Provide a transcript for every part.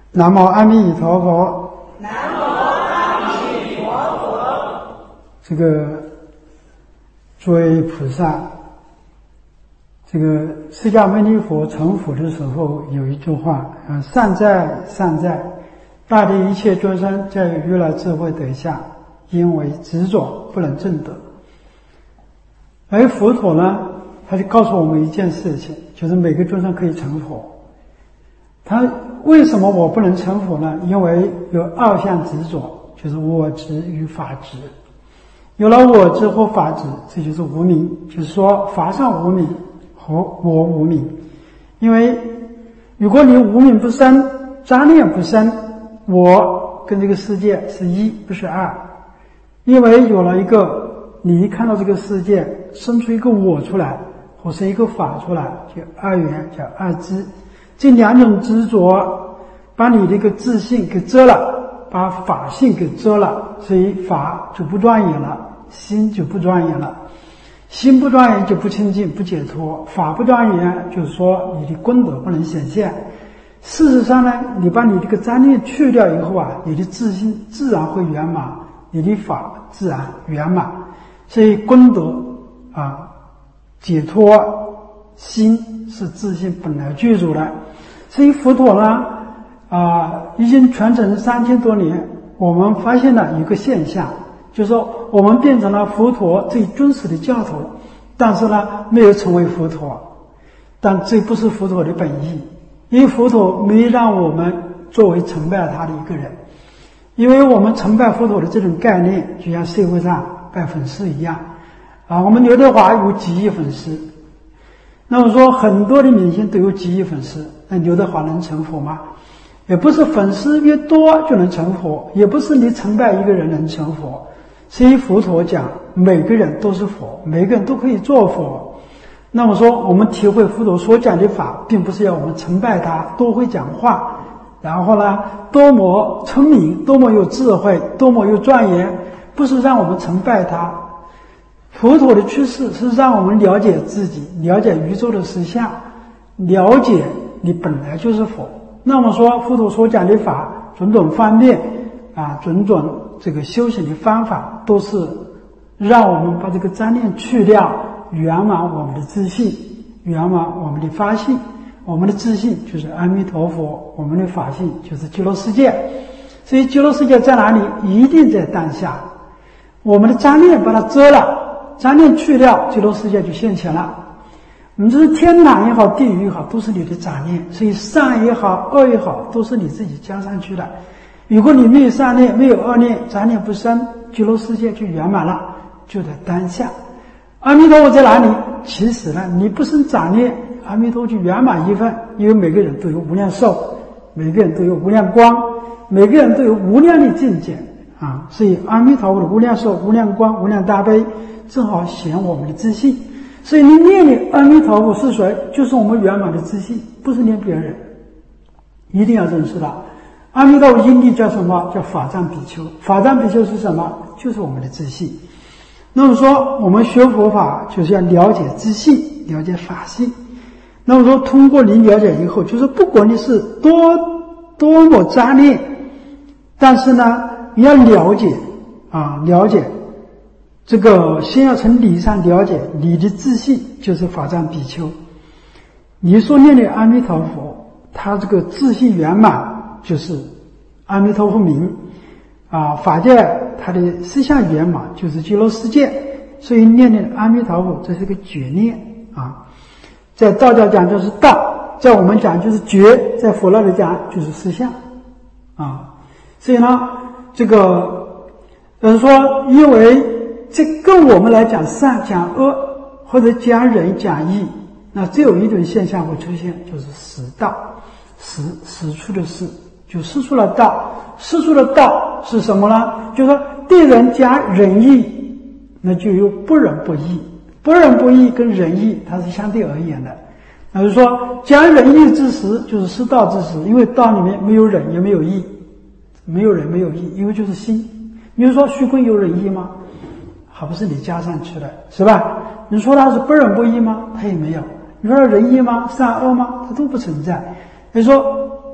南无阿弥陀佛。 南无阿弥陀佛。 这个诸位菩萨，这个释迦牟尼佛成佛的时候有一句话善哉善哉，大地一切众生在于如来智慧德下，因为执着不能证得。而佛陀呢，他就告诉我们一件事情，就是每个众生可以成佛。他为什么我不能成佛呢？因为有二项执着，就是我执与法执。有了我执或法执，这就是无明，就是说法上无明和我无明。因为如果你无明不生，杂念不生，我跟这个世界是一，不是二。因为有了一个，你一看到这个世界生出一个我出来，或是一个法出来，就二元，叫二知。这两种执着把你的一个自信给遮了，把法性给遮了，所以法就不庄严了，心就不庄严了。心不庄严就不清净不解脱，法不庄严就是说你的功德不能显现。事实上呢，你把你这个杂念去掉以后你的自信自然会圆满，你的法自然圆满。所以功德解脱心是自信本来具足的。所以佛陀呢已经传承3000多年，我们发现了一个现象，就是说我们变成了佛陀最尊实的教头，但是呢没有成为佛陀。但这不是佛陀的本意，因为佛陀没让我们作为崇拜他的一个人。因为我们崇拜佛陀的这种概念，就像社会上拜粉丝一样我们刘德华有几亿粉丝，那么说很多的明星都有几亿粉丝，那刘德华能成佛吗？也不是粉丝越多就能成佛，也不是你崇拜一个人能成佛。所以佛陀讲每个人都是佛，每个人都可以做佛。那么说我们体会佛陀所讲的法，并不是要我们崇拜他多会讲话，然后呢多么聪明，多么有智慧，多么有庄严，不是让我们崇拜他。佛陀的趋势是让我们了解自己，了解宇宙的实相，了解你本来就是佛。那么说佛陀所讲的法，种种方面种种这个修行的方法，都是让我们把这个杂念去掉，圆满我们的自信，圆满我们的法性。我们的自信就是阿弥陀佛，我们的法性就是极乐世界。所以极乐世界在哪里？一定在当下。我们的杂念把它遮了，杂念去掉，极乐世界就现前了。我们这是天堂也好，地狱也好，都是你的杂念，所以善也好，恶也好，都是你自己加上去的。如果你没有善念，没有恶念，杂念不生，极乐世界就圆满了，就在当下。阿弥陀佛在哪里？其实呢，你不生杂念，阿弥陀就圆满一份。因为每个人都有无量寿，每个人都有无量光，每个人都有无量的境界所以阿弥陀佛的无量寿、无量光、无量大悲，正好显我们的自信。所以你念的阿弥陀佛是谁？就是我们圆满的自信，不是念别人。一定要认识到阿弥陀佛因地叫什么？叫法藏比丘。法藏比丘是什么？就是我们的自信。那么说我们学佛法就是要了解自信，了解法性。那么说通过你了解以后，就是不管你是多么杂念，但是呢你要了解了解这个，先要从理上了解你的自信就是法藏比丘。你所念的阿弥陀佛，他这个自信圆满就是阿弥陀佛名法界它的思想圆满就是极乐世界。所以念的阿弥陀佛这是个觉念在道教讲就是道，在我们讲就是觉，在佛那里讲就是思想所以呢这个说，因为这跟我们来讲善讲恶，或者讲仁讲义，那只有一种现象会出现，就是失道。失出的失，就失出了道。失出了道是什么呢？就是说对人讲仁义，那就有不仁不义。不仁不义跟仁义它是相对而言的。那就是说讲仁义之时就是失道之时，因为道里面没有仁也没有义，没有仁没有义，因为就是心。比如说虚空有仁义吗？还不是你加上去的，是吧？你说它是不仁不义吗？它也没有。你说它仁义吗？善恶吗？它都不存在。所以说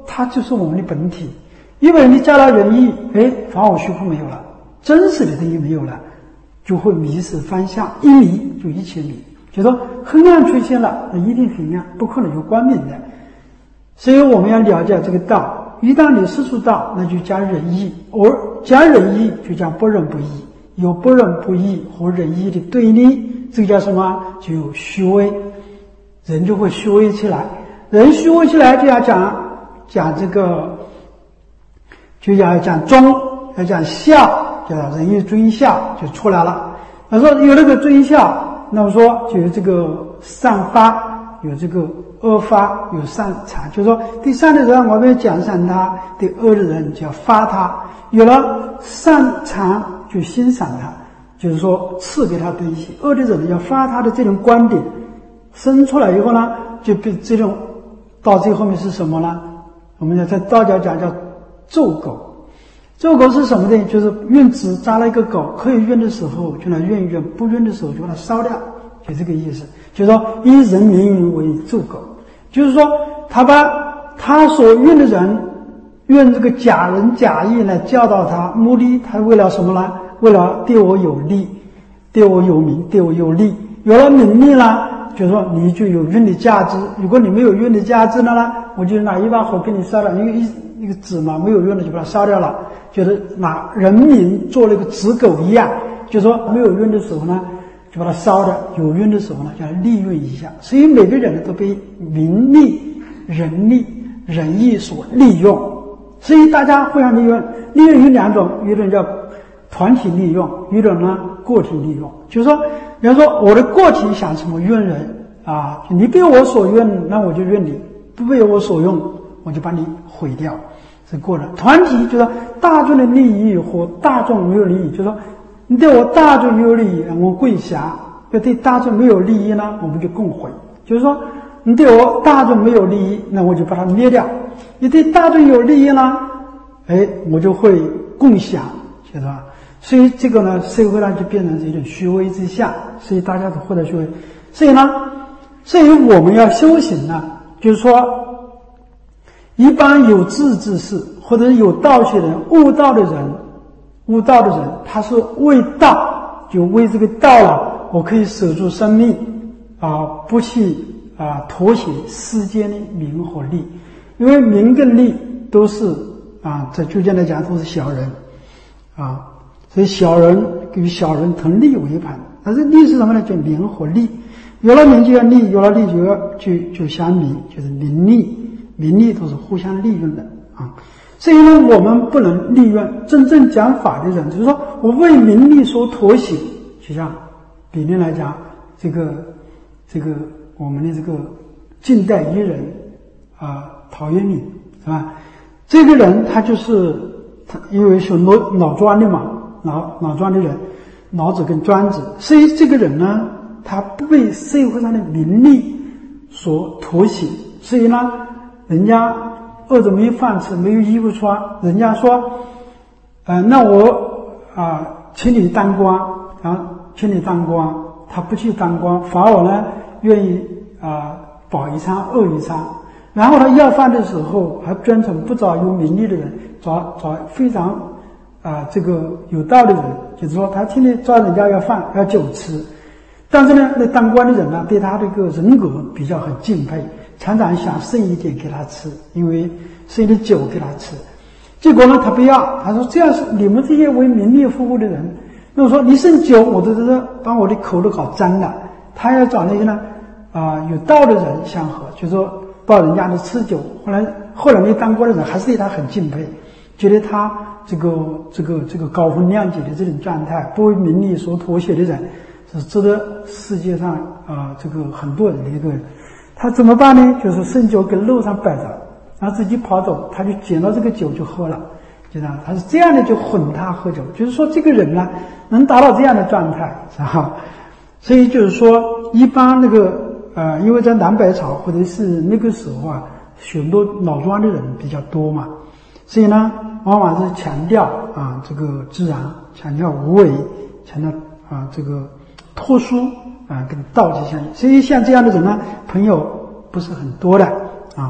它就是我们的本体。因为你加了仁义，法我虚空没有了，真实的东西没有了，就会迷失方向，一迷就一切迷。就说黑暗出现了，那一定黑暗，不可能有光明的。所以我们要了解这个道，一旦你识出道，那就加仁义，而加仁义就加不仁不义，有不仁不义和仁义的对立，这个叫什么？就有虚伪，人就会虚伪起来。人虚伪起来就要讲这个，就要讲忠，要讲孝，叫仁义忠孝就出来了。他说有那个忠孝，那么说就有这个善发，有这个恶发，有善财。就是说对善的人我们奖赏他，对恶的人就要发他。有了善财就欣赏他，就是说赐给他东西。恶的人要发他的这种观点，生出来以后呢，就被这种到最后面是什么呢？我们在道教讲叫咒狗。咒狗是什么呢？就是用纸扎了一个狗，可以用的时候就来用一用，不用的时候就把它烧掉，就这个意思。就是说以人名为咒狗，就是说他把他所用的人用这个假仁假义来教导他，目的他为了什么呢？为了对我有利，对我有名，对我有利。有了名利呢，就是说你就有用的价值。如果你没有用的价值呢，我就拿一把火给你烧了，因为一个纸嘛，没有用的就把它烧掉了。就是拿人民做了一个纸狗一样，就是说没有用的时候呢，就把它烧掉；有用的时候呢，就要利用一下。所以每个人都被名利、人利、仁义所利用。所以大家互相利用，利用有两种，一种叫团体利用，一种呢个体利用。就是说，比方说我的个体想什么用人啊，你被我所用，那我就用你；不被我所用，我就把你毁掉。是个人。团体就是大众的利益和大众没有利益，就是说你对我大众有利益，我跪下；要对大众没有利益呢，我们就共毁。就是说你对我大众没有利益，那我就把它灭掉；你对大众有利益呢，我就会共享，晓得吧？所以这个呢，社会上就变成是一种虚伪之相，所以大家都获得虚伪。所以我们要修行呢，就是说一般有志之士或者有道学人、悟道的人，他是为道，就为这个道了，我可以守住生命不去妥协世间的名和利，因为名跟利都是在究竟来讲都是小人所以小人与小人同利为盘。但是利是什么呢？就名和利，有了名就要利，有了利就相名，就是名利都是互相利用的所以呢，我们不能利用。真正讲法的人，就是说我为名利所妥协。就像比例来讲，这个我们的这个近代艺人陶渊明是吧？这个人他就是他，因为是老庄的嘛，老庄的人，老子跟庄子，所以这个人呢，他不被社会上的名利所妥协，所以呢，人家饿着没饭吃，没有衣服穿，人家说那我请你当官，请你当官，他不去当官，反而呢愿意饱一餐饿一餐，然后他要饭的时候还专程不找有名利的人，找非常这个有道的人，就是说他天天抓人家要饭要酒吃。但是呢，那当官的人呢，对他这个人格比较很敬佩，常常想剩一点给他吃，因为剩一点酒给他吃。结果呢，他不要，他说这样是你们这些为名利服务的人，那我说你剩酒，我都是把我的口都搞脏了。他要找那些呢有道的人相合，就是说抱人家的吃酒。后来没当官的人还是对他很敬佩，觉得他这个高风亮节的这种状态，不为名利所妥协的人，是值得世界上这个很多人的一个。他怎么办呢？就是剩酒跟路上摆着，然后自己跑走，他就捡到这个酒就喝了，就这样。他是这样的就混他喝酒，就是说这个人呢能达到这样的状态，是吧？所以就是说，一般那个因为在南北朝或者是那个时候许多老庄的人比较多嘛，所以呢，往往是强调这个自然，强调无为，强调这个特殊跟道之相应。所以像这样的人呢，朋友不是很多的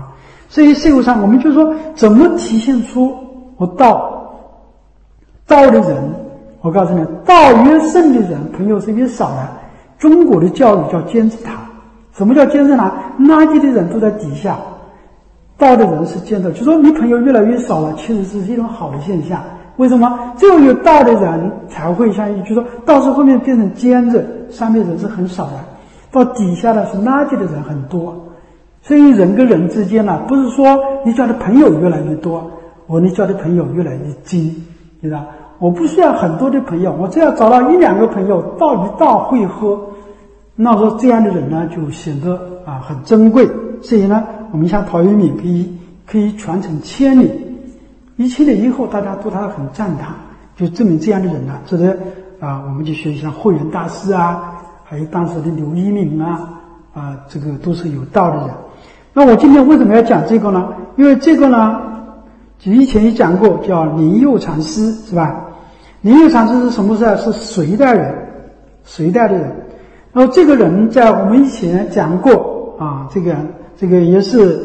所以社会上我们就说，怎么体现出我道的人？我告诉你，道越深的人，朋友是越少的。中国的教育叫金字塔。什么叫金字塔？垃圾的人都在底下，道的人是尖的。就说你朋友越来越少了，其实是一种好的现象。为什么？只有有道的人才会相信，就说到时候面变成尖子，上面人是很少的，到底下的是垃圾的人很多。所以人跟人之间呢，不是说你交的朋友越来越多，你交的朋友越来越精，知道？我不需要很多的朋友，我只要找到1、2个朋友，道与道会合，那说这样的人呢，就显得很珍贵。所以呢，我们像陶渊明可以传承千里，1000年以后大家对他很赞叹，就证明这样的人呢，值得我们就学像慧远大师还有当时的刘一鸣这个都是有道的人。那我今天为什么要讲这个呢？因为这个呢，以前也讲过，叫灵佑禅师，是吧？灵佑禅师是什么事？是隋代的人。然后这个人在我们以前讲过这个也是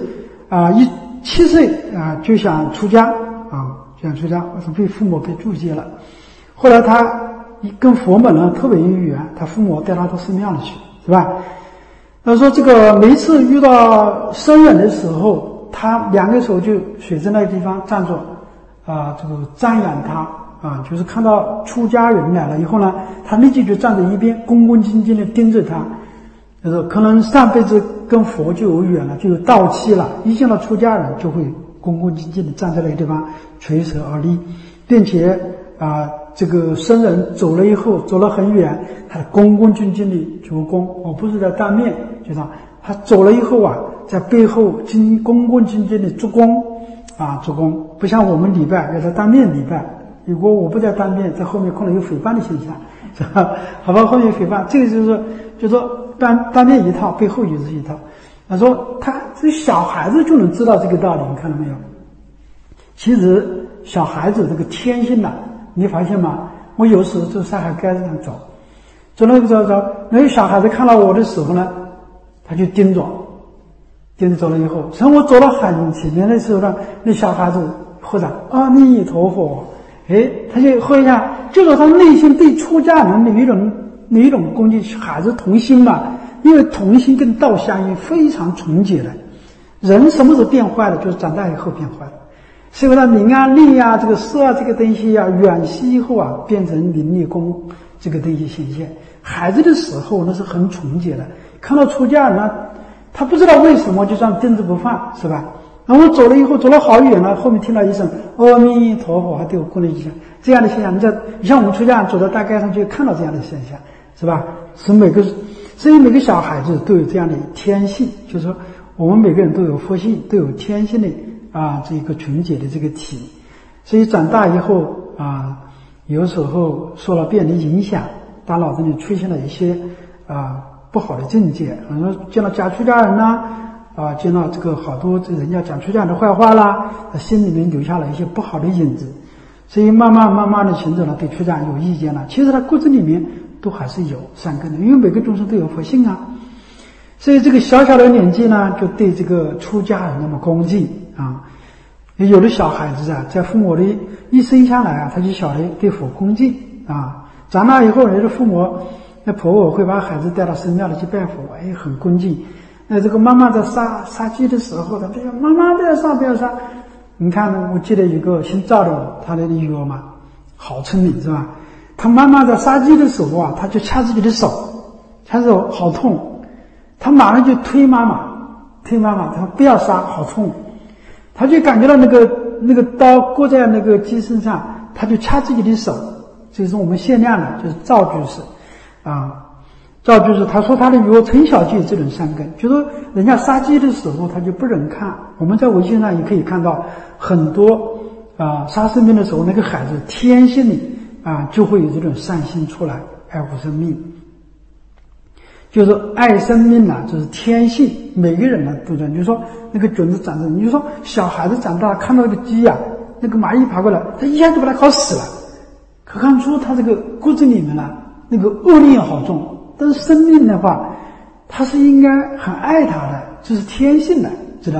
7岁就想出家我说被父母被注解了。后来他跟佛门呢特别有缘，他父母带他到寺庙里去，是吧？他说这个每一次遇到僧人的时候，他2个手就选在那个地方站着这个瞻仰他就是看到出家人来了以后呢，他立即就站在一边，恭恭敬敬地盯着他。就是可能上辈子跟佛就有缘了，就有道气了，一见到出家人就会恭恭敬敬地站在那个地方垂手而立，并且这个僧人走了以后，走了很远，他恭恭敬敬地鞠躬。我不是在当面，就说他走了以后在背后恭恭敬敬地鞠躬鞠躬，不像我们礼拜要在当面礼拜。如果我不在当面，在后面可能有诽谤的现象，是吧？好吧，后面诽谤，这个就是说当面一套，背后也是一套。他说这小孩子就能知道这个道理，你看到没有？其实小孩子这个天性你发现吗？我有时候在上海街上走那个小孩子看到我的时候呢，他就盯着走了以后，等我走到很前面的时候呢，那小孩子或者阿弥陀佛，他就会就说他内心对出家人的一种恭敬，孩子童心嘛，因为童心跟道相应，非常纯洁的。人什么时候变坏的？就是长大以后变坏的。所以呢，名利这个色这个东西远息以后变成名利功这个东西显现。孩子的时候那是很纯洁的，看到出家人呢，他不知道为什么就这样盯着不放，是吧？然后我走了以后，走了好远了，后面听到一声阿弥陀佛，还对我恭了一下。这样的现象，你像我们出家人走到大街上就看到这样的现象，是吧？所以每个小孩子都有这样的天性，就是说我们每个人都有佛性，都有天性的这个纯洁的这个体。所以长大以后有时候受了别人的影响，大脑子里出现了一些不好的境界，比如说见到假出家人见到这个好多人家讲出家人的坏话啦，心里面留下了一些不好的影子，所以慢慢的行走了，对出家人有意见了。其实他骨子里面都还是有善根的，因为每个众生都有佛性所以这个小小的年纪呢，就对这个出家人那么恭敬有的小孩子在父母的一生下来他就晓得对佛恭敬长大以后，有的父母那婆婆会把孩子带到寺庙里去拜佛，很恭敬。这个妈妈在杀鸡的时候，他就说妈妈不要杀。你看呢，我记得有个姓赵的，他的女儿嘛，好聪明是吧？他妈妈在杀鸡的时候他就掐自己的手，掐手好痛，他马上就推妈妈，他说不要杀，好痛。他就感觉到那个刀搁在那个鸡身上，他就掐自己的手。这是我们限量的，就是赵居士赵居士他说他的女儿从小就有这种善根，就说人家杀鸡的时候他就不忍看。我们在微信上也可以看到很多杀生命的时候，那个孩子天性里就会有这种善心出来，爱护生命，就是爱生命就是天性，每个人都这样。就是说那个种子长着，你就说小孩子长大看到那个鸡那个蚂蚁爬过来，他一下就把它搞死了，可看出他这个骨子里面那个恶念好重。但是生命的话，他是应该很爱他的，这是天性的，知道吧？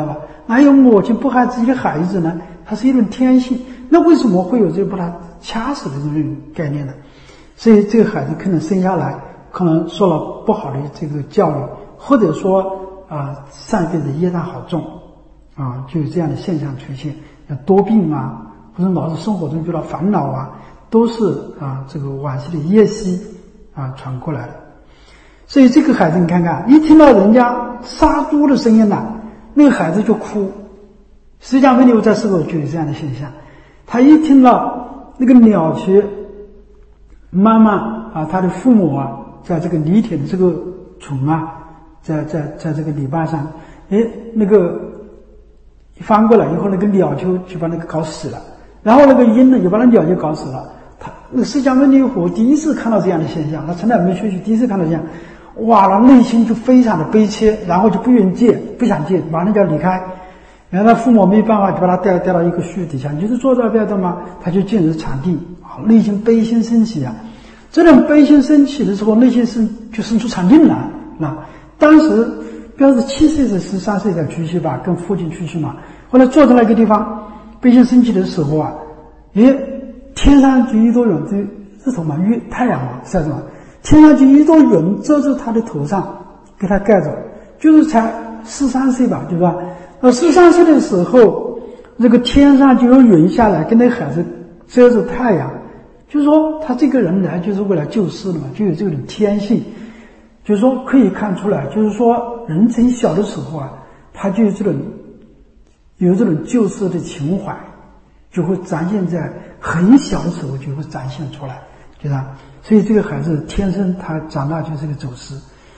哪有母亲不害自己的孩子呢？它是一种天性。那为什么会有这个把他掐死的这种概念呢？所以这个孩子可能生下来可能受了不好的这个教育，或者说上辈子业障好重就有这样的现象出现，多病或者老是生活中遇到烦恼都是这个往昔的业习传过来的。所以这个孩子你看看，一听到人家杀猪的声音那个孩子就哭。释迦牟尼佛在世后就有这样的现象，他一听到那个鸟去妈妈他的父母在这个犁田的这个虫在这个篱笆上，那个一翻过来以后，那个鸟就把那个搞死了，然后那个鹰呢也把那鸟就搞死了。那个释迦牟尼佛第一次看到这样的现象，他从来没学习，第一次看到这样，哇，他内心就非常的悲切，然后就不愿意戒，不想戒，马上就要离开。然后他父母没办法，就把他带到一个树底下，你就是坐这不要动吗？他就进入禅定，内心悲心升起这种悲心升起的时候，内心就生出禅定来。当时不要是7岁是13岁才出去吧，跟父亲出去嘛。后来坐在那个地方，悲心升起的时候天上就一朵云，这日头太阳晒着嘛，天上就一朵云遮住他的头上，给他盖着，就是才13岁吧，对吧？13岁的时候，这个天上就有云下来，跟那个孩子遮着太阳，就是说他这个人来就是为了救世的嘛，就有这种天性，就是说可以看出来，就是说人从小的时候他就有这种救世的情怀，就会展现在很小的时候就会展现出来，对吧？所以这个孩子天生他长大就是个走失，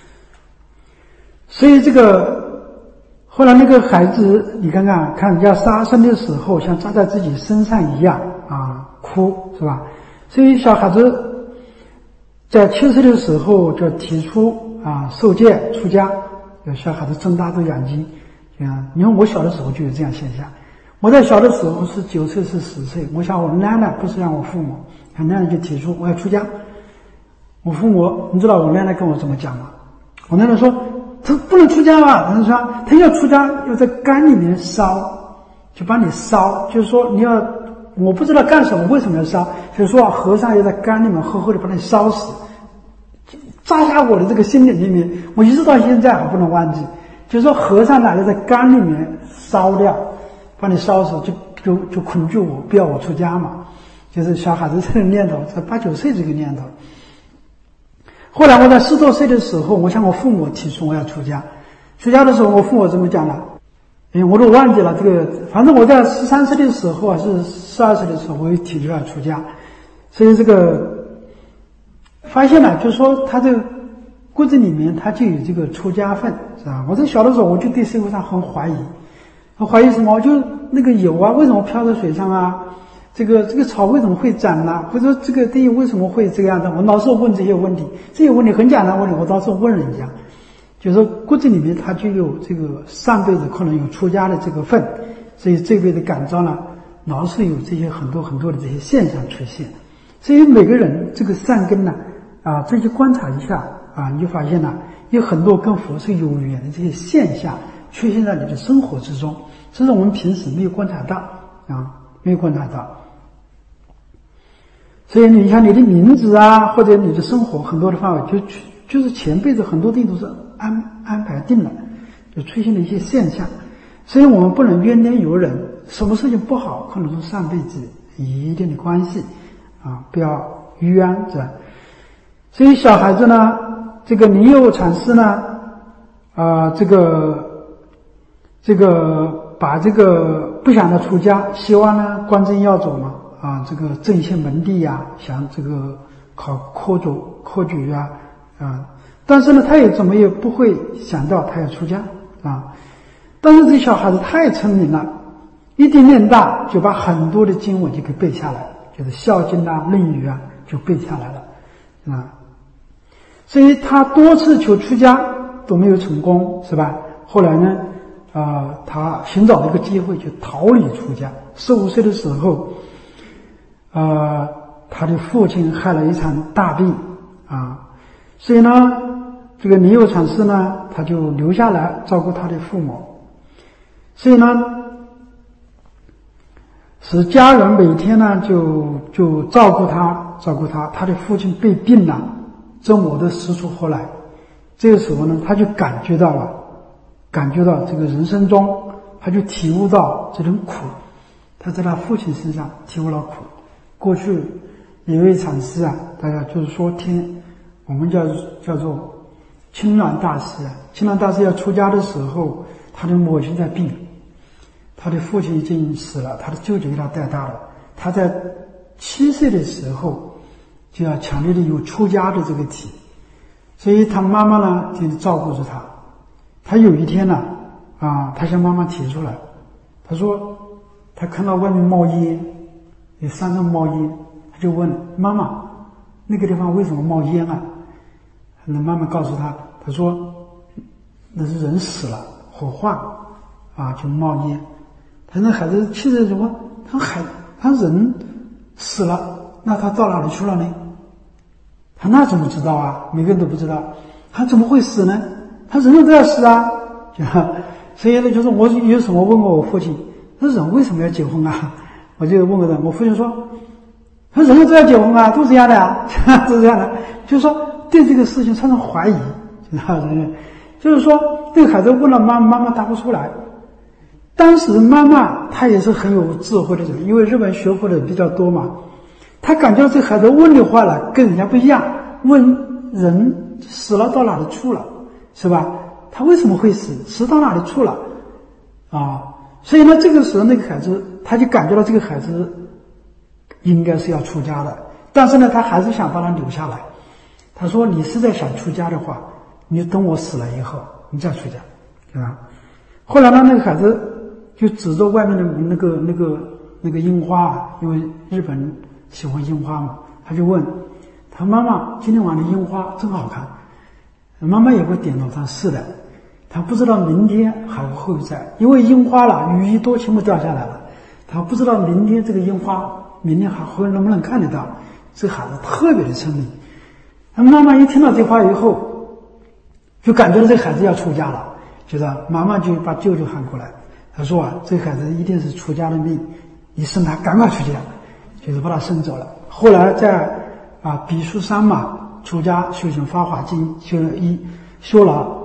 所以这个。后来那个孩子，你看人家杀生的时候，像扎在自己身上一样哭，是吧？所以小孩子在7岁的时候就提出受戒出家，有小孩子睁大着眼睛，你看我小的时候就有这样现象。我在小的时候是9岁是10岁，我想我奶奶不是让我父母，奶奶就提出我要出家。我父母，你知道我奶奶跟我怎么讲吗？我奶奶说。他不能出家他说他要出家要在缸里面烧，就把你烧，就是说我不知道干什么，为什么要烧，就是说和尚要在缸里面厚厚的把你烧死，扎下我的这个心里面，我一直到现在还不能忘记，就是说和尚要在缸里面烧掉，把你烧死，就恐惧我，不要我出家嘛，就是小孩子这个念头，才8、9岁这个念头。后来我在10多岁的时候，我向我父母提出我要出家。出家的时候，我父母怎么讲呢？我都忘记了这个。反正我在13岁的时候是12岁的时候，我也提出要出家。所以这个发现了，就是说他这个骨子里面他就有这个出家分，是吧？我在小的时候我就对社会上很怀疑，什么？就那个油为什么飘在水上这个草为什么会长呢？或者说这个东西为什么会这个样子？我老是问这些问题，这些问题很简单问题，我倒是问人家，就是说骨子里面他就有这个上辈子可能有出家的这个份，所以这辈子感召呢，老是有这些很多的这些现象出现。所以每个人这个善根呢，这些观察一下你就发现了有很多跟佛是有缘的这些现象出现在你的生活之中，这是我们平时没有观察到没有观察到。所以你像你的名字或者你的生活很多的范围，就是前辈子很多地都是安排定了，就出现了一些现象。所以我们不能怨天尤人，什么事情不好，可能是上辈子有一定的关系不要冤是吧？所以小孩子呢，这个尼佑禅师呢，这个把这个不想他出家，希望呢观真要走嘛。这个正信门第想这个考科举但是呢他怎么也不会想到他要出家但是这小孩子太聪明了，一定念大就把很多的经文就给背下来，就是孝经论语就背下来了所以他多次求出家都没有成功，是吧？后来呢他寻找了一个机会就逃离出家。15岁的时候他的父亲害了一场大病所以呢这个尼佑禅师呢他就留下来照顾他的父母。 所以呢，使家人每天呢就照顾他。他的父亲被病了，这磨得十出火来。这个时候呢，他就感觉到这个人生中，他就体悟到这种苦。他在他父亲身上体悟了苦。过去有一位禅师啊，大家就是说我们叫做青鸾大师啊。青鸾大师要出家的时候，他的母亲在病，他的父亲已经死了，他的舅舅给他带大了。他在7岁的时候就要强烈的有出家的这个体，所以他妈妈呢就照顾着他。他有一天呢他向妈妈提出来，他说他看到外面冒烟，有山上冒烟，他就问妈妈，那个地方为什么冒烟啊？那妈妈告诉他，他说那是人死了，火化就冒烟。他那孩子气着说，他人死了，那他到哪里去了呢？他那怎么知道啊？每个人都不知道，他怎么会死呢？他人人都要死啊！所以呢，就是我有什么问过我父亲，他说人为什么要结婚啊？我就问过他，我父亲说，他人人都要结婚啊，都这样的啊，都这样的，就是说对这个事情产生怀疑，就是说这个孩子问了妈妈答不出来。当时妈妈她也是很有智慧的人，因为日本学佛的人比较多嘛，她感觉这孩子问的话呢跟人家不一样，问人死了到哪里去了，是吧？他为什么会死到哪里去了所以呢，这个时候那个孩子他就感觉到这个孩子应该是要出家的，但是呢他还是想把他留下来。他说你实在想出家的话，你等我死了以后你再出家，对吧？后来呢那个孩子就指着外面的那个樱花，因为日本人喜欢樱花嘛，他就问他妈妈，今天晚上的樱花真好看。妈妈也会点头，他是的。他不知道明天还会在，因为樱花了，雨一多全部掉下来了，他不知道明天这个樱花明天还会能不能看得到。这孩子特别的聪明。他妈妈一听到这话以后，就感觉到这孩子要出家了，就是妈妈就把舅舅喊过来，他说这孩子一定是出家的命，你生他赶快出家，就是把他生走了。后来在比丘山嘛出家修行法华经，修了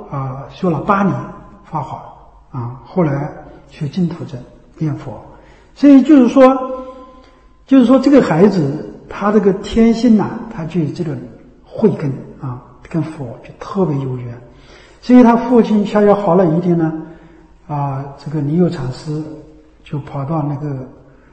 8年法华后来去净土镇念佛。所以就是说这个孩子他这个天性他就有这种慧根跟佛就特别有缘。所以他父亲逍遥好了一点呢这个尼友禅师就跑到那个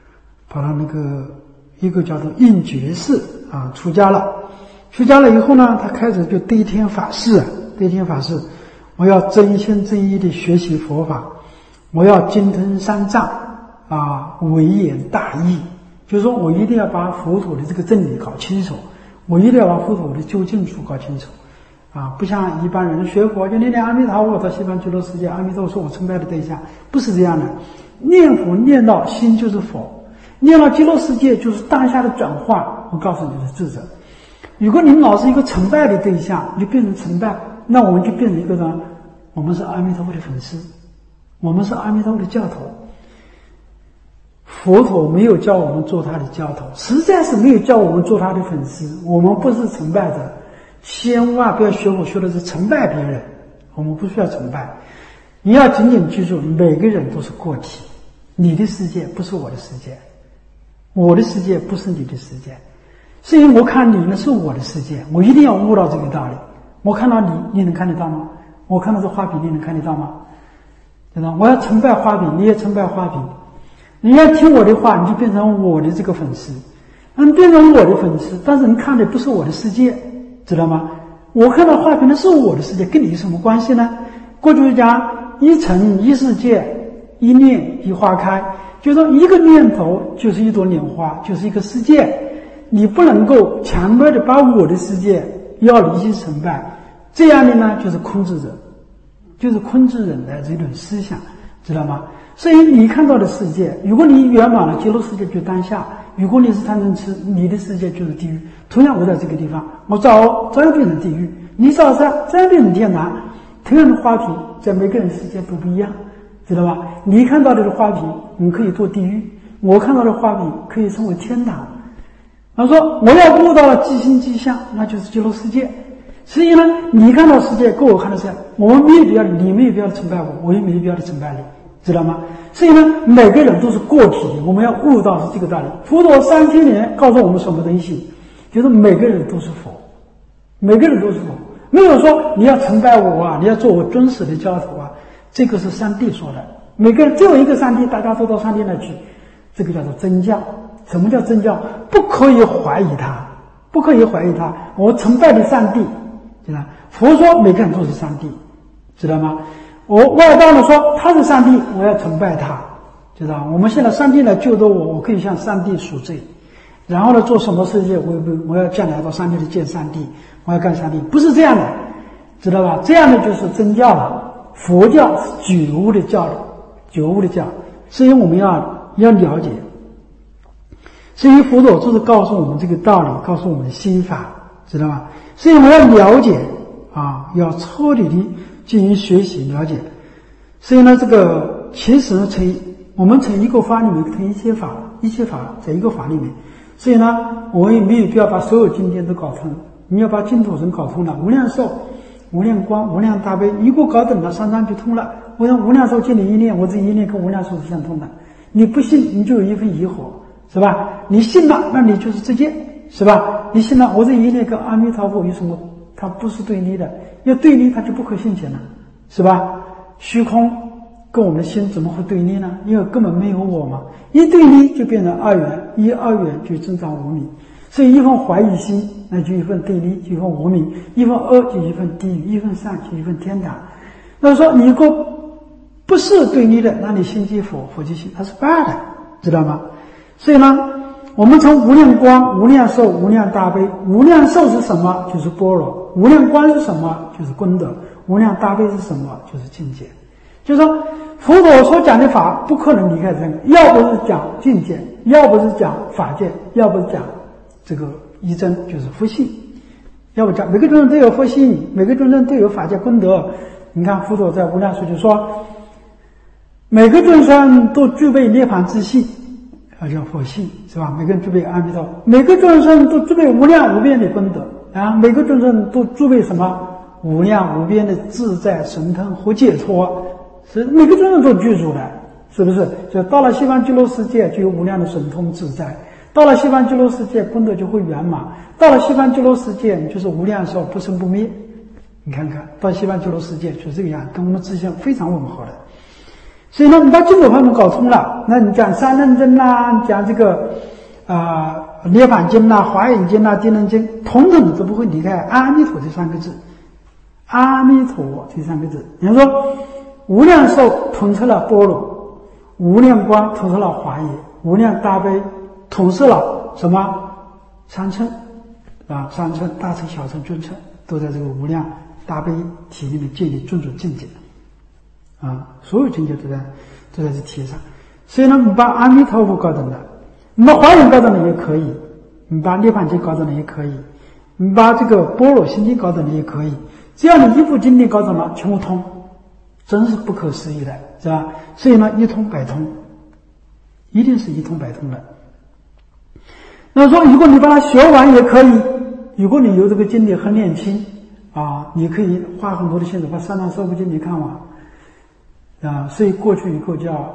一个叫做应觉寺出家了。出家了以后呢，他开始就对天发誓，我要真心真意的学习佛法，我要精通三藏微言大义，就是说我一定要把佛陀的这个真理搞清楚，我一定要把佛陀的究竟处搞清楚不像一般人学佛就念念阿弥陀佛到西方极乐世界，阿弥陀佛是我崇拜的对象，不是这样的。念佛念到心就是佛，念到极乐世界就是当下的转化，我告诉你的智者。如果你老是一个崇拜的对象，你就变成崇拜，那我们就变成一个人，我们是阿弥陀佛的粉丝，我们是阿弥陀佛的教头。佛陀没有叫我们做他的教头，实在是没有叫我们做他的粉丝，我们不是崇拜者。千万不要学佛学的是崇拜别人，我们不需要崇拜。你要紧紧记住，每个人都是个体，你的世界不是我的世界，我的世界不是你的世界。所以我看你呢是我的世界，我一定要悟到这个道理。我看到你能看得到吗？我看到这花瓶，你能看得到吗？对吧？我要崇拜花瓶，你也崇拜花瓶。你要听我的话，你就变成我的这个粉丝。变成我的粉丝，但是你看的不是我的世界，知道吗？我看到花瓶的是我的世界，跟你有什么关系呢？过去讲一尘一世界，一念一花开，就是说一个念头就是一朵莲花，就是一个世界。你不能够强烈的把我的世界要离去崇拜，这样的呢就是控制者，就是控制人的这种思想，知道吗？所以你看到的世界，如果你圆满了极乐世界就当下，如果你是贪嗔痴，你的世界就是地狱。同样我在这个地方，我照样变成地狱，你照样变成天堂。同样的花瓶在每个人世界都不一样， 知道吧？你看到的花瓶，你可以做地狱；我看到的花瓶可以称为天堂。他说我要悟到了即心即相，那就是极乐世界。所以呢，你看到世界跟我看到世界，我们没有必要，你没有必要崇拜我也没有必要崇拜你，知道吗？所以呢，每个人都是个体的，我们要悟到是这个道理。佛陀3000年告诉我们什么东西？就是每个人都是佛，每个人都是佛，没有说你要崇拜我啊，你要做我尊师的教徒啊，这个是上帝说的。每个人只有一个上帝，大家都到上帝那去，这个叫做真教。什么叫真教？不可以怀疑他，不可以怀疑他。我崇拜的上帝，知道？佛说每个人都是上帝，知道吗？我外道呢说他是上帝，我要崇拜他，知道？我们现在上帝来救助我，我可以向上帝赎罪，然后呢做什么事情，我要将来到上帝去见上帝，我要干上帝，不是这样的，知道吧？这样的就是真教了。佛教是觉悟的教，觉悟的教，所以我们要了解。所以佛陀就是告诉我们这个道理，告诉我们心法，知道吧？所以我们要了解啊，要彻底的进行学习了解。所以呢，这个其实呢，我们从一个法里面从一切法在一个法里面。所以呢，我们也没有必要把所有经典都搞通，你要把净土神搞通了，无量寿、无量光、无量大悲，一个搞懂了，三藏就通了。我让无量寿建立一念，我这一念跟无量寿是相通的。你不信，你就有一份疑惑，是吧？你信了，那你就是直接，是吧？你信了，我这一念跟阿弥陀佛有什么？它不是对立的，要对立它就不可信前了，是吧？虚空跟我们的心怎么会对立呢？因为根本没有我嘛，一对立就变成二元，一二元就增长无明，所以一份怀疑心，那就一份对立，就一份无明；一份恶就一份地狱，一份善就一份天堂。那说你如果不是对立的，那你心即佛，佛即心，它是败的，知道吗？所以呢，我们从无量光、无量寿、无量大悲，无量寿是什么？就是般若；无量光是什么？就是功德；无量大悲是什么？就是境界。就是说，佛陀所讲的法不可能离开这个，要不是讲境界，要不是讲法界，要不是讲这个一真，就是佛性。要不讲每个众生都有佛性，每个众生都有法界功德。你看佛陀在无量寿就说，每个众生都具备涅槃之性，叫佛性，是吧？每个人具备阿弥陀佛，每个众生都具备无量无边的功德啊！每个众生都具备什么？无量无边的自在神通和解脱。是每个众生都具足的，是不是？就到了西方极乐世界，就有无量的神通自在；到了西方极乐世界，功德就会圆满；到了西方极乐世界，你就是无量寿，不生不灭。你看看，到西方极乐世界就是这个样，跟我们之前非常吻合的。所以呢，你把净土法门搞通了，那你讲三论经啦，讲这个涅槃经啦、华严经啦、地论经，统统都不会离开阿弥陀这三个字。阿弥陀这三个字，比如说无量寿统摄了般若，无量光统摄了华严，无量大悲统摄了什么？三乘啊，三乘、大乘、小乘、尊乘，都在这个无量大悲体里面建立种种境界啊，所有境界都在这体上。所以呢，你把阿弥陀佛搞懂了，你把华严搞懂了也可以，你把涅槃经搞懂了也可以，你把这个般若心经搞懂了也可以，只要你一部经典搞懂了，全部通。真是不可思议的，是吧？所以呢，一通百通，一定是一通百通的。那说，如果你把它学完也可以，如果你有这个经典很年轻啊，你可以花很多的心思把三藏十二部经典看完啊。所以过去以后叫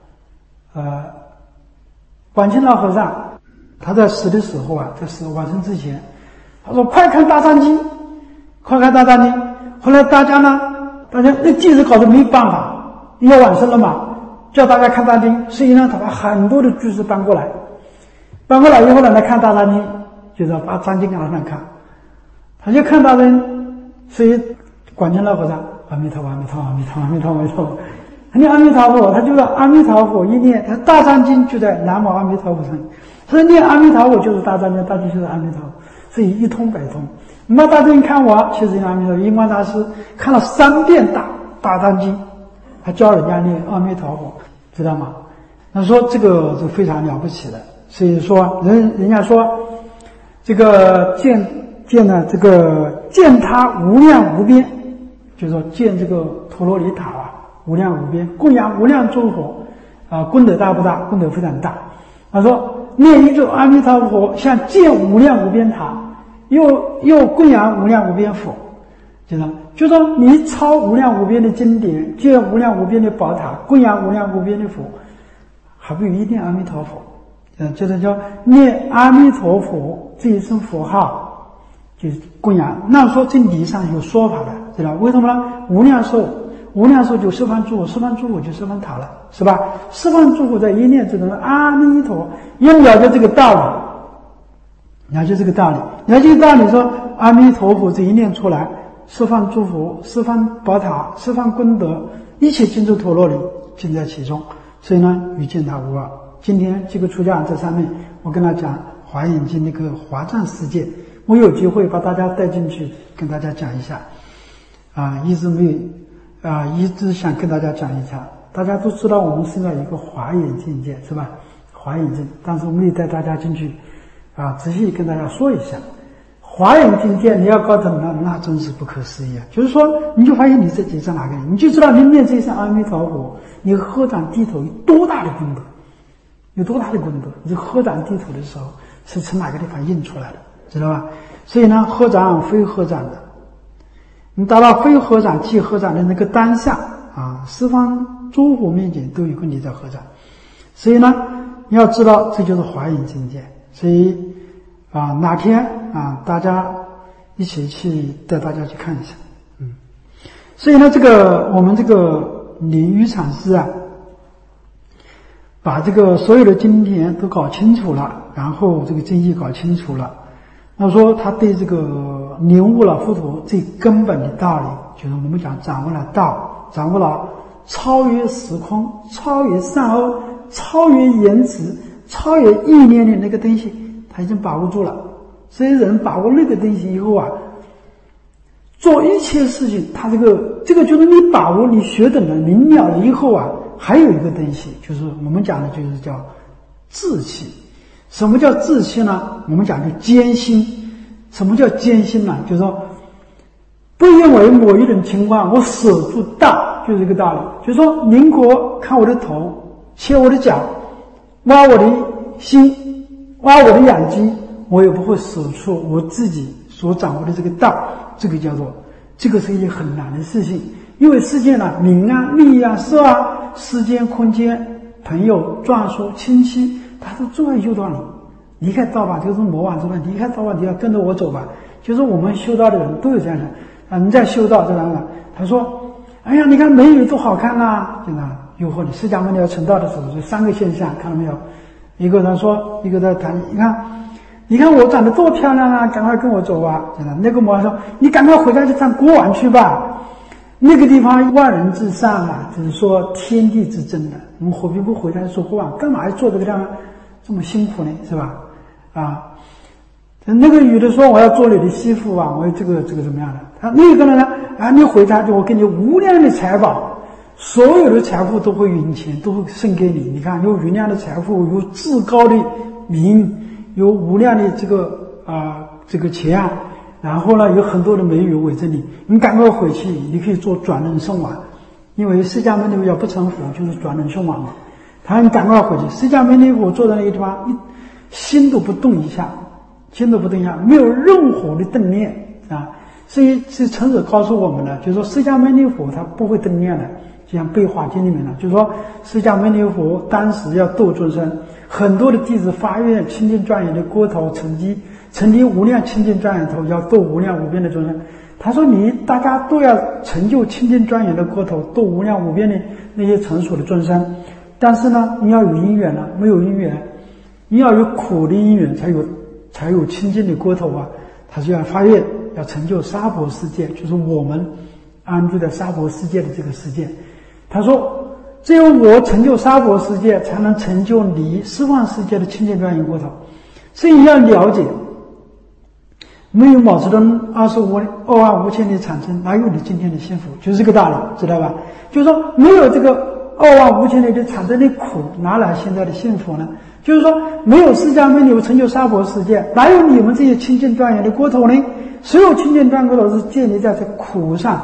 广清老和尚，他在死的时候啊，在死往生之前，他说：“快看大藏经，快看大藏经。”后来大家那即使搞得没办法，要往生了嘛，叫大家看大经，所以呢，他把很多的句子搬过来以后呢，来看大藏经，就是把藏经给他看，他就看大经，所以广清老和尚阿弥陀佛，阿弥陀佛，阿弥陀佛，阿弥陀佛，阿弥陀佛，他念阿弥陀佛，他就说阿弥陀佛一念，他大藏经就在南无阿弥陀佛上，所以念阿弥陀佛就是大藏经，大经就是阿弥陀佛，所以一通百通。你把大藏经看完，其实阿弥陀佛，印光大师看了3遍大藏经，他教人家念阿弥陀佛，知道吗？他说这个是非常了不起的。所以说人家说这个见呢，这个见他无量无边，就是说见这个陀罗尼塔啊， 无量无边，供养无量诸佛，功德大不大？功德非常大。他说念一咒阿弥陀佛，像建无量无边塔，又供养无量无边佛，就说你抄无量无边的经典，建无量无边的宝塔，供养无量无边的佛，还不如一念阿弥陀佛。就是叫念阿弥陀佛这一声佛号，就是供养。那说这理上有说法的，知道为什么呢？无量寿就十方诸佛，十方诸佛就十方塔了，是吧？十方诸佛在一念之中，阿弥陀，要了解这个道理，了解这个道理说阿弥陀佛这一念出来，十方诸佛、十方宝塔、十方功德，一切尽诸陀罗尼尽在其中。所以呢，于见他无二。今天这个出家人在上面，我跟他讲华严经那个华藏世界，我有机会把大家带进去跟大家讲一下，一直想跟大家讲一下。大家都知道我们现在有一个华严境界，是吧？华严境，但是我们也带大家进去仔细跟大家说一下华严境界。你要搞懂了，那真是不可思议啊！就是说，你就发现你自己在哪个，你就知道你念这一声阿弥陀佛，你合掌低头有多大的功德，你合掌低头的时候是从哪个地方印出来的，知道吧？所以呢，合掌非合掌的，你达到非合掌即合掌的那个当下十方诸佛面前都有个你在合掌。所以呢，你要知道这就是华严境界。所以哪天大家一起去带大家去看一下。所以呢，我们这个林语禅师把这个所有的经典都搞清楚了，然后这个经义搞清楚了，那说他对这个领悟了佛陀最根本的道理，就是我们讲掌握了道，掌握了超越时空、超越善恶、超越言辞、超越意念的那个东西，他已经把握住了。所以人把握那个东西以后做一切事情，他这个就是你把握、你学懂了、明了了以后还有一个东西，就是我们讲的就是叫志气。什么叫志气呢？我们讲的艰辛。什么叫艰辛呢？就是说不因为某一种情况我舍住道，就是这个道理。就是说宁可看我的头，切我的脚，挖我的心，挖我的养鸡，我也不会舍出我自己所掌握的这个道。这个是一件很难的事情。因为世界呢，名利色时间空间、朋友、眷属、亲戚，他都最爱诱导你离开道吧，就是魔王之问，离开道吧，你要跟着我走吧。就是我们修道的人都有这样的你在修道这样的，他说哎呀，你看美女多好看真的诱惑你。释迦牟尼要成道的时候，这三个现象看到没有？一个人说，一个在谈，你看我长得多漂亮赶快跟我走真的。那个魔王说，你赶快回家去当国王去吧，那个地方万人至上就是说天地之争的，我们何必不回家做国王？干嘛要做这个地方这么辛苦呢？是吧？那个女的说我要做你的媳妇我要这个怎么样的？那个人呢你回家就我给你无量的财宝，所有的财富都会匀钱，都会送给你。你看有无量的财富，有至高的名，有无量的这个钱然后呢有很多的美女围着你，你赶快回去，你可以做转轮圣王。因为释迦牟尼佛要不成佛就是转轮圣王嘛。你赶快回去，释迦牟尼佛坐在那个地方，心都不动一下，没有任何的动念所以诚实告诉我们呢，就是说释迦牟尼佛他不会动念的。就像《悲华经》里面就是说释迦牟尼佛当时要度众生，很多的弟子发愿清净庄严的锅头，成立无量清净庄严头，要度无量无边的众生。他说大家都要成就清净庄严的锅头，度无量无边的那些成熟的众生，但是呢你要有因缘没有因缘，你要有苦的因缘才有清净的锅头他就要发愿要成就娑婆世界，就是我们安住在娑婆世界的这个世界。他说只有我成就娑婆世界，才能成就你十方世界的清净庄严锅头。所以你要了解，没有毛泽东2万5千年产生，哪有你今天的幸福？就是这个道理，知道吧？就是说没有这个2万5千年的产生的苦，哪来现在的幸福呢？就是说没有释迦牟尼佛成就娑婆世界，哪有你们这些清净庄严的锅头呢？所有清净庄严锅头是建立在这苦上，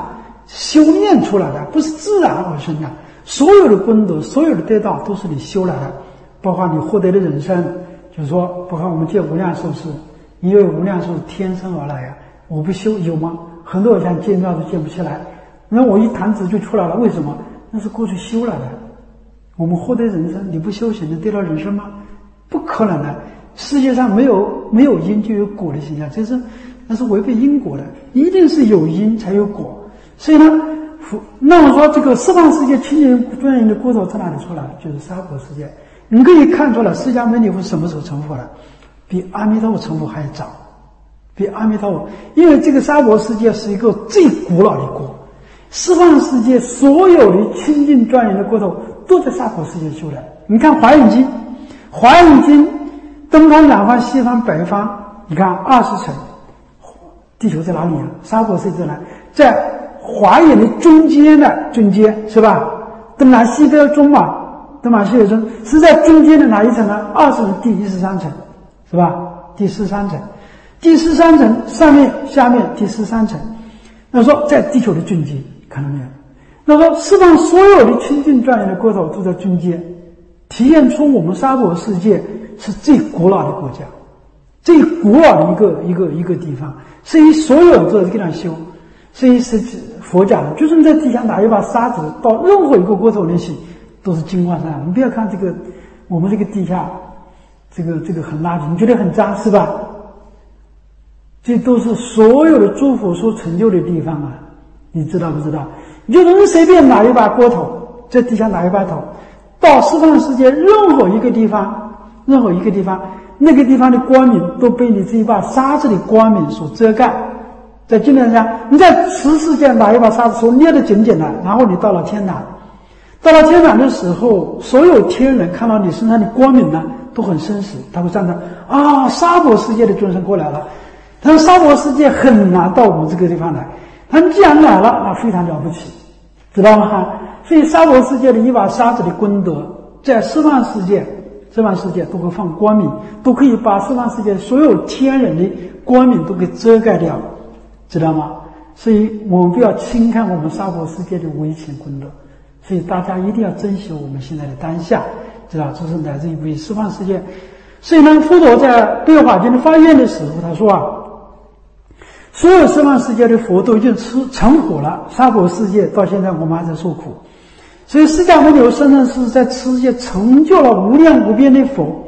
修炼出来的，不是自然而生的。所有的功德，所有的得道，都是你修来的，包括你获得的人生，就是说，包括我们见无量寿是，因为无量寿是天生而来呀。我不修有吗？很多人想见庙都见不起来，那我一弹指就出来了，为什么？那是过去修来的。我们获得人生，你不修行能得到人生吗？不可能的。世界上没有因就有果的现象，那是违背因果的，一定是有因才有果。所以呢，那我说这个十方世界清净庄严的国土在哪里出来？就是娑婆世界。你可以看出来，释迦牟尼佛什么时候成佛的？比阿弥陀佛成佛还早，比阿弥陀佛，因为这个娑婆世界是一个最古老的国，十方世界所有的清净庄严的国土都在娑婆世界修的。你看《华严经》，《华严经》东方、南方、西方、北方，你看20层，地球在哪里啊？娑婆世界在哪？在华严的中间是吧？东南西北中嘛，东南西北中是在中间的哪一层呢？20层，第13层，是吧？第13层，第13层上面、下面第13层。那说在地球的中间，看到没有？那说世上所有的清净庄严的国土都在中间，体现出我们娑婆世界是最古老的国家，最古老的一个地方，所以所有人都在这样修。所以是佛讲的，就是你在地下拿一把沙子到任何一个国土里去，都是金光闪闪。你不要看这个，我们这个地下，这个很垃圾，你觉得很脏是吧？这都是所有的诸佛所成就的地方啊，你知道不知道？你就能随便拿一把锅头，在地下拿一把头，到十方世界任何一个地方，那个地方的光明都被你这一把沙子的光明所遮盖。在经典上，你在此世界拿一把沙子手捏得紧紧的，然后你到了天堂，到了天堂的时候，所有天人看到你身上的光明呢，都很生死，他会站在娑婆世界的众生过来了。他说娑婆世界很难到我们这个地方来，他们既然来了，那非常了不起，知道吗？所以娑婆世界的一把沙子的功德，在十方世界都会放光明，都可以把十方世界所有天人的光明都给遮盖掉，知道吗？所以我们不要轻看我们娑婆世界的微浅功德，所以大家一定要珍惜我们现在的当下，知道这是来自于十方世界。所以呢，佛陀在对华经的发愿的时候，他说所有十方世界的佛都已经成佛了，娑婆世界到现在我们还在受苦。所以释迦牟尼佛生是在此世界成就了无量无边的佛，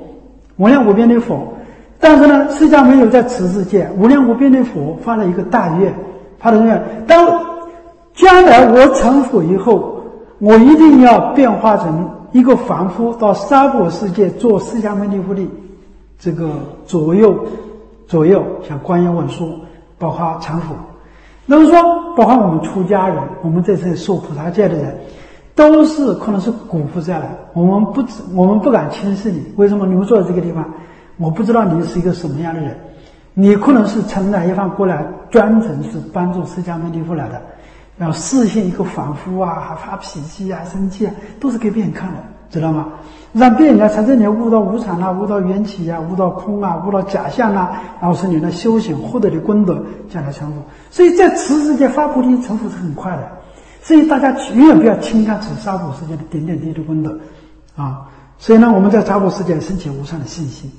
但是呢，释迦牟尼佛在此世界无量无边的佛发了一个大愿，当将来我成佛以后，我一定要变化成一个凡夫，到娑婆世界做释迦牟尼佛的这个左右，像观音文殊，包括成佛。那么说，包括我们出家人，我们这次受菩萨戒的人，都是可能是古佛下来，我们不敢轻视你。为什么？你们坐在这个地方，我不知道你是一个什么样的人，你可能是从哪一方过来，专程是帮助释迦牟尼佛来的，然后示现一个凡夫啊，还发脾气啊、生气啊，都是给别人看的，知道吗？让别人来才这里悟到无常啊，悟到缘起啊，悟到空啊，悟到假象啊，然后是你的修行获得的功德将来成佛。所以在此世界发菩提成佛是很快的，所以大家永远不要轻看此娑婆世界的点点滴滴的功德啊！所以呢，我们在娑婆世界升起无上的信心。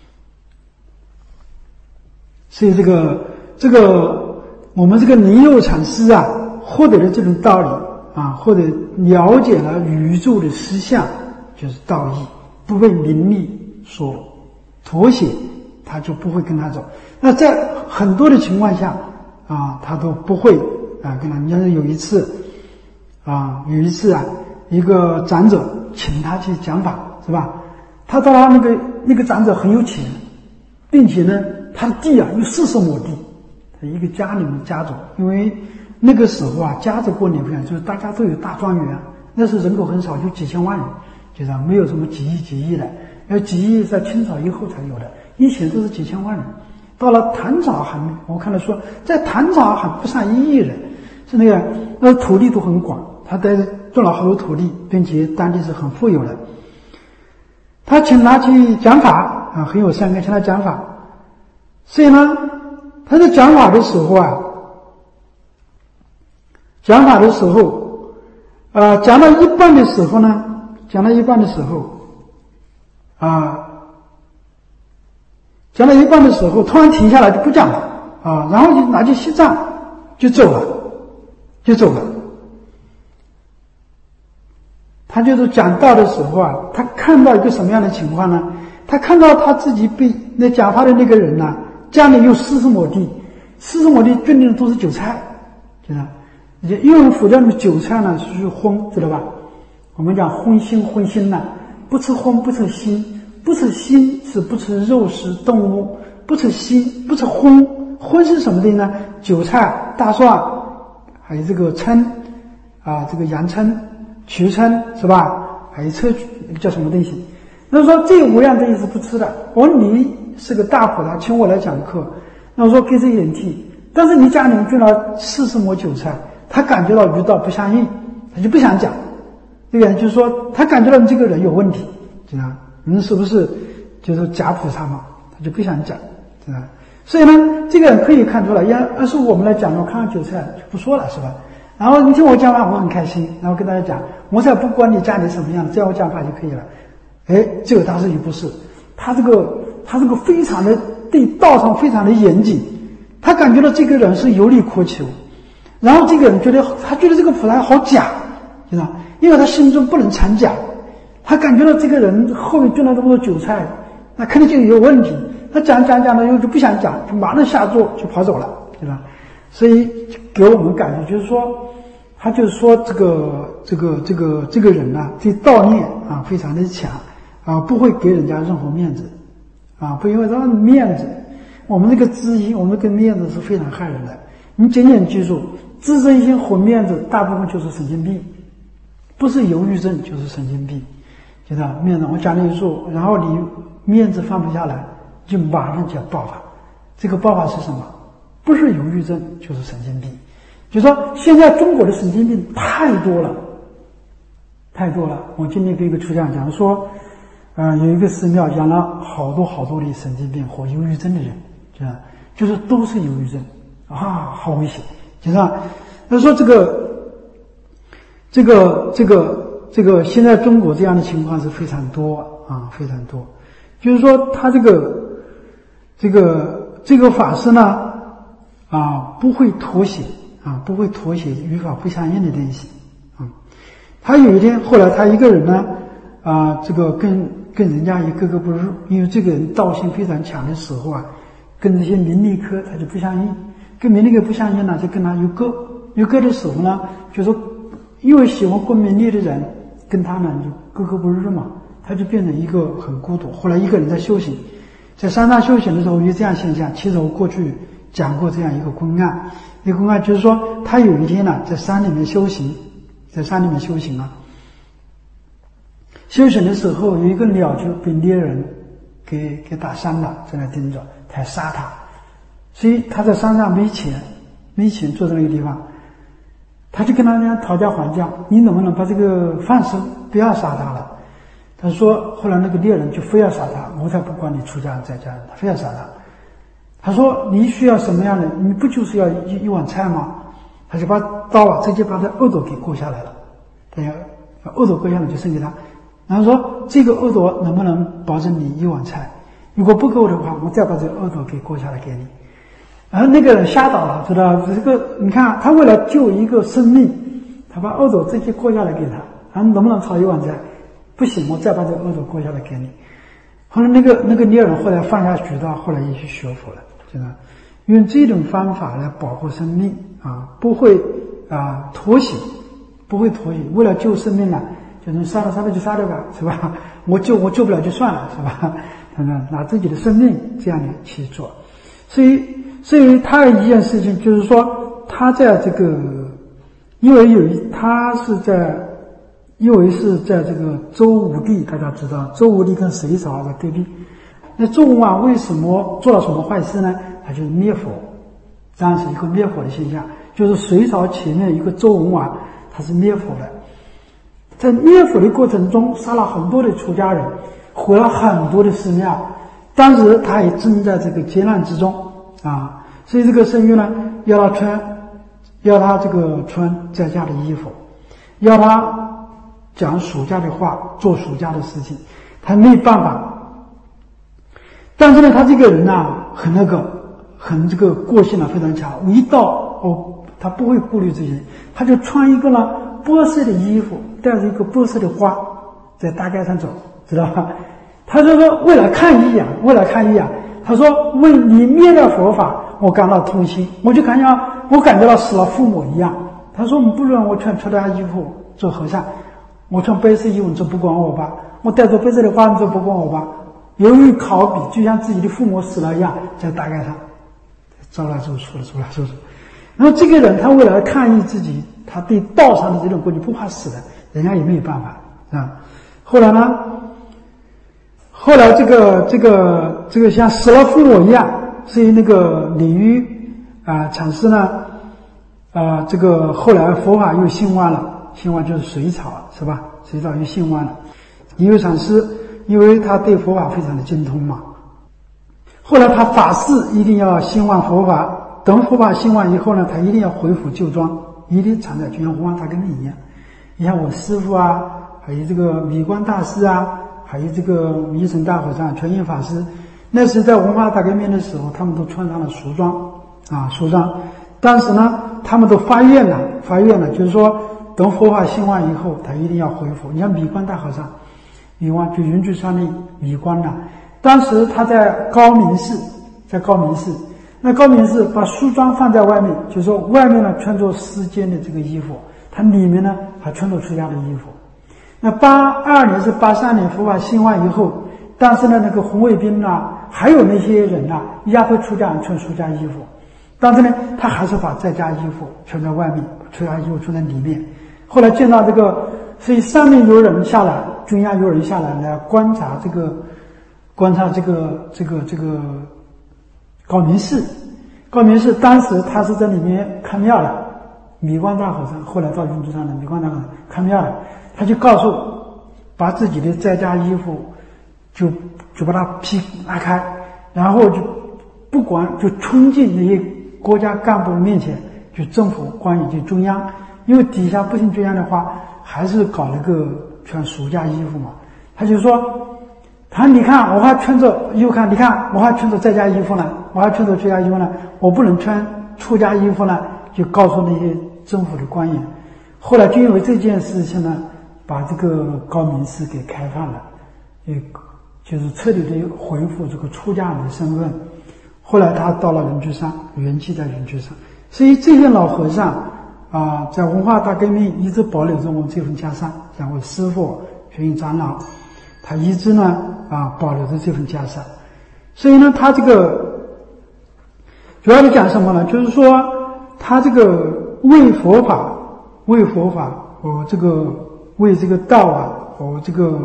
所以这个我们这个尼佑禅师啊，获得了这种道理啊，或者了解了宇宙的实相，就是道义，不被名利所妥协，他就不会跟他走。那在很多的情况下啊，他都不会跟他。你要是有一次一个长者请他去讲法，是吧？他到他那个长者很有钱，并且呢，他的地又40亩地，一个家里面家族，因为那个时候家族过年不一样，就是大家都有大庄园，那时候人口很少，就几千万人，就是没有什么几亿的，要几亿在清朝以后才有的，以前都是几千万人。到了唐朝我看到说，在唐朝还不上1亿人，是那个土地都很广，他种了好多土地，并且当地是很富有的。他请他去讲法很有善根，请他讲法。所以呢，他在讲法的时候讲法的时候，讲到一半的时候，突然停下来就不讲了然后就拿去西藏就走了。他就是讲道的时候他看到一个什么样的情况呢？他看到他自己被那讲话的那个人家里有40亩地，40亩地种的都是韭菜，知道吧？因为我们佛教里面韭菜呢是荤，知道吧？我们讲荤腥不吃荤不吃腥，不吃腥是不吃肉食动物，不吃腥不吃荤是什么东西呢？韭菜、大蒜，还有这个葱这个洋葱、曲葱是吧？还有叫什么东西？那说这5样东西是不吃的。我说你是个大菩萨，请我来讲课，那我说给这一点替，但是你家里面种了40亩韭菜，他感觉到与道不相应，他就不想讲。这个人就是说，他感觉到你这个人有问题，知道吧？你是不是就是假菩萨嘛？他就不想讲，知道吧？所以呢，这个人可以看出来，要是我们来讲，我看到韭菜就不说了，是吧？然后你听我讲话，我很开心，然后跟大家讲，我才不管你家里什么样，只要我讲话就可以了。这个大师也不是，他这个非常的对道上非常的严谨，他感觉到这个人是有理可求，然后这个人觉得这个菩萨好假，知道吧？因为他心中不能藏假，他感觉到这个人后面种了这么多韭菜，那肯定就有问题。他讲的又就不想讲，就马上下座就跑走了，对吧？所以给我们感觉就是说，他就是说这个人对道念非常的强不会给人家任何面子不因为他面子，我们这个知音，我们这个面子是非常害人的。你紧紧记住，自尊心和面子大部分就是神经病，不是忧郁症就是神经病，知道面子我讲了一说，然后你面子放不下来，就马上就要爆发。这个爆发是什么？不是忧郁症就是神经病。就是说现在中国的神经病太多了。我今天给一个出家讲说有一个寺庙养了好多的神经病或忧郁症的人，就是都是忧郁症好危险，知道吧？他说这个现在中国这样的情况是非常多非常多。就是说他这个法师呢不会妥协与法不相应的东西他有一天后来他一个人呢这个跟人家也格格不入，因为这个人道心非常强的时候跟这些名利科他就不相应，跟名利科不相应呢，就跟他有割的时候呢，就说因为喜欢观名利的人跟他呢就格格不入嘛，他就变成一个很孤独。后来一个人在修行，在山上修行的时候有这样现象，其实我过去讲过这样一个公案，就是说他有一天呢在山里面修行修行的时候有一个鸟就被猎人给打伤了，在那盯着，他要杀他，所以他在山上没钱坐在那个地方，他就跟他们讨价还价，你能不能把这个放生，不要杀他了？他说后来那个猎人就非要杀他，我才不管你出家在家，他非要杀他。他说你需要什么样的，你不就是要一碗菜吗？他就把刀直接把他耳朵给割下来了，他要把耳朵割下来就送给他，然后说这个耳朵能不能保证你一碗菜，如果不够的话我再把这个耳朵给割下来给你。然后那个人吓倒了，知道这个你看他为了救一个生命，他把耳朵直接割下来给他，然后能不能炒一碗菜，不行我再把这个耳朵割下来给你。后来那个猎人后来放下渠道，后来也去学佛了，知道用这种方法来保护生命不会妥协，为了救生命就是杀了就杀了吧，是吧？我救不了就算了，是吧？他拿自己的生命这样的去做。所以他的一件事情就是说，他在这个因为是在这个周武帝，大家知道周武帝跟隋朝在对立，那周文王为什么做了什么坏事呢？他就是灭佛，这样是一个灭佛的现象。就是隋朝前面一个周文王，他是灭佛的，在灭佛的过程中杀了很多的出家人，毁了很多的寺庙，当时他也正在这个劫难之中所以这个圣谕呢要要他这个穿在家的衣服，要他讲属家的话，做属家的事情，他没有办法。但是呢，他这个人很这个个性非常强。一到他不会顾虑这些，他就穿一个波色的衣服，带着一个波色的花，在大街上走，知道吧？他就说为了看一眼，他说为你灭了佛法，我感到痛心，我感觉到死了父母一样。他说不论我穿出家衣服做和尚，我穿白色衣服，这不管我吧，我带着白色的花，这不管我吧。由于考比，就像自己的父母死了一样，在大街上走来走去。然后这个人他为了抗议自己，他对道上的这种规矩不怕死的，人家也没有办法啊。后来这个像死了父母一样，所以那个李煜禅师呢这个后来佛法又兴旺了，兴旺就是隋朝是吧？隋朝又兴旺了。李煜禅师因为他对佛法非常的精通嘛，后来他法事一定要兴旺佛法，等佛法兴旺以后呢，他一定要恢复旧装，一定常在，就像弘法大革命一样。你像我师父还有这个米光大师还有这个弥生大和尚、全印法师，那时在文化大革命的时候，他们都穿上了俗装俗装。但是呢，他们都发愿了，就是说等佛法兴旺以后，他一定要恢复。你像米光大和尚，米光就云居山的米光当时他在高明寺，那高明寺把书装放在外面，就是说外面呢穿着世间的这个衣服，他里面呢还穿着出家的衣服。那82年是83年佛法兴旺以后，但是呢那个红卫兵还有那些人压迫出家人穿出家衣服，但是呢他还是把在家衣服穿在外面，出家衣服穿在里面。后来见到这个，所以上面有人下来，中央有人下来来观察这个高明寺。当时他是在里面看庙的，米光大和尚后来到云居山的米光大和尚看庙的，他就告诉把自己的在家衣服就把它拉开，然后就不管就冲进那些国家干部面前，就政府官员就中央，因为底下不信中央的话，还是搞了个穿俗家衣服嘛。他就说，你看我还穿着，你看我还穿着在家衣服呢，我还穿着出家衣服呢，我不能穿出家衣服呢，就告诉那些政府的官员。后来就因为这件事情呢，把这个高明寺给开放了，就是彻底的恢复这个出家人的身份。后来他到了云居山，圆寂在云居山。所以这些老和尚在文化大革命一直保留着我们这份袈裟，像我师父玄印长老，他一直呢保留着这份袈裟。所以呢，他这个主要的讲什么呢？就是说他这个为佛法，为这个道这个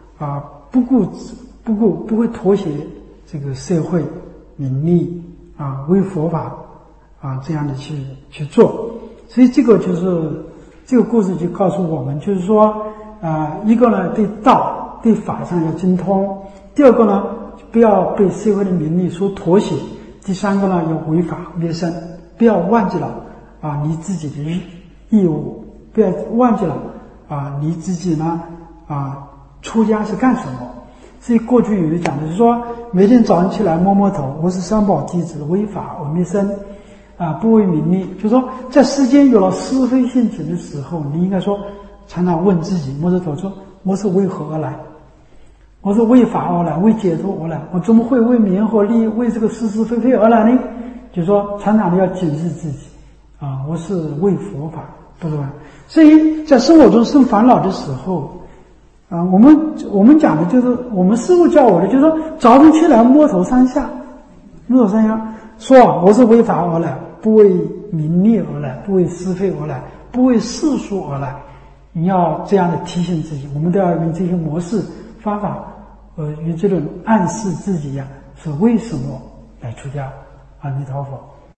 不会妥协这个社会名利为佛法这样的去做。所以这个就是这个故事就告诉我们，就是说一个呢对道对法上要精通，第二个呢不要被社会的名利所妥协，第三个呢要违法灭生，不要忘记了你自己的义务，不要忘记了你自己呢出家是干什么。所以过去有人讲的是说，每天早上起来摸摸头，我是三宝弟子，违法我灭生不为名利。就是说在世间有了是非性情的时候，你应该说常常问自己，摸着头说，我是为何而来？我是为法而来，为解脱而来，我怎么会为名和利，为这个是是非非而来呢？就是说常常的要检视自己我是为佛法，不是吧？所以在生活中生烦恼的时候我们讲的就是，我们师父教我的就是说，早晨起来摸头三下，说我是为法而来，不为名利而来，不为是非而来，不为世俗而来。你要这样的提醒自己，我们都要用这些模式方法与这种暗示自己是为什么来出家。阿弥陀佛。